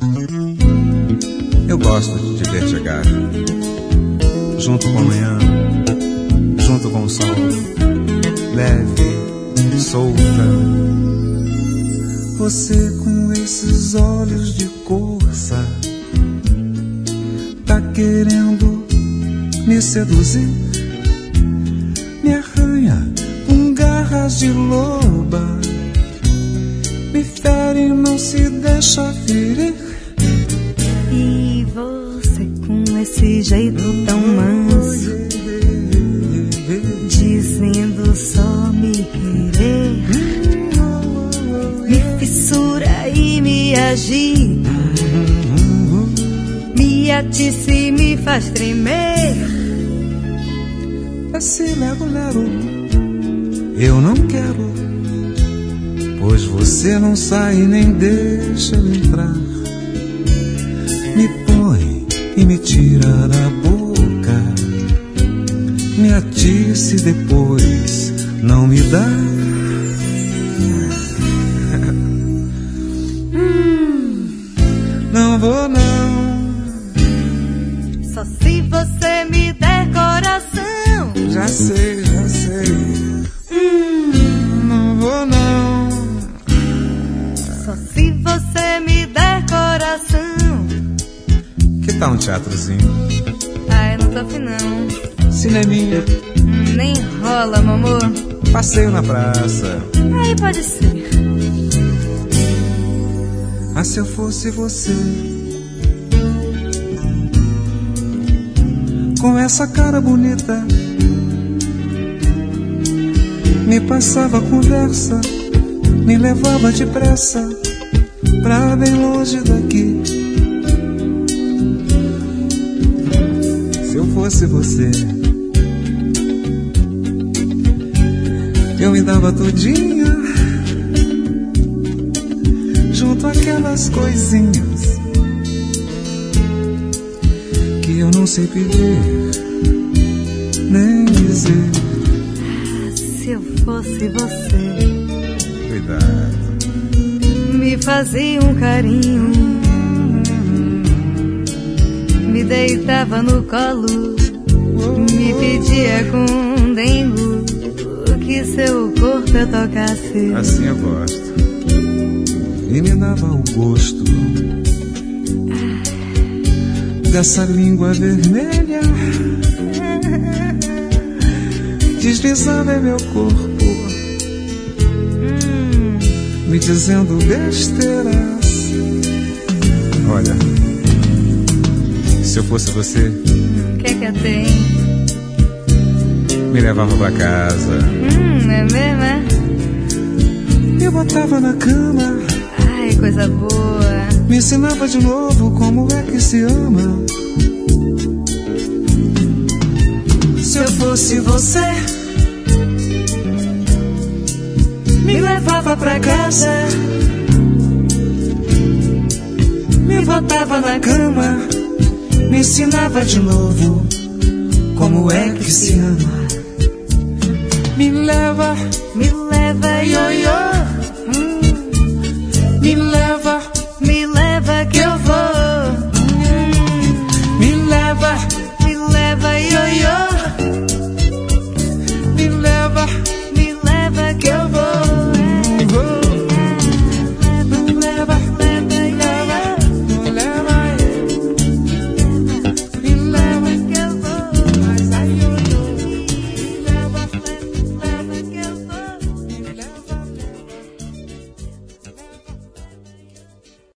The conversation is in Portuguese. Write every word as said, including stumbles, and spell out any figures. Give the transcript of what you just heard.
Eu gosto de ver chegar, junto com a manhã, junto com o sol, leve, solta. Você com esses olhos de corça tá querendo me seduzir, me arranha com garras de loba, me fere e não se deixa ferir. E você com esse jeito tão manso, dizendo só me querer, me fissura e me agita, me atiça e me faz tremer. Esse lero-lero eu não quero, pois você não sai nem deixa eu entrar. Me põe e me tira da boca, me atiça e depois não me dá. hum, não vou não, só se você me der coração. Já sei, já sei. hum, não vou não, só se você me der coração. Que tal um teatrozinho? Ai, não tô afim não. Cineminha? Hum, nem rola, meu amor. Passeio na praça? Aí pode ser. Ah, se eu fosse você, com essa cara bonita, me passava a conversa, me levava depressa pra bem longe daqui. Se eu fosse você, eu me dava todinha, junto àquelas coisinhas que eu não sei pedir nem dizer. Ah, se eu fosse você, cuidado, me fazia um carinho, me deitava no colo, me pedia com dengo que seu corpo eu tocasse. Assim eu gosto. E me dava o gosto dessa língua vermelha, deslizava em meu corpo, hum. me dizendo besteiras. Olha, se eu fosse você, O que é que eu tenho? me levava pra casa, Hum, é mesmo, é? me botava na cama, Ai, coisa boa. me ensinava de novo como é que se ama. Se eu fosse você, me levava pra casa, me botava na cama, me ensinava de novo como é que se ama. Me leva, Me leva, ioiô, hum, me leva, me leva que eu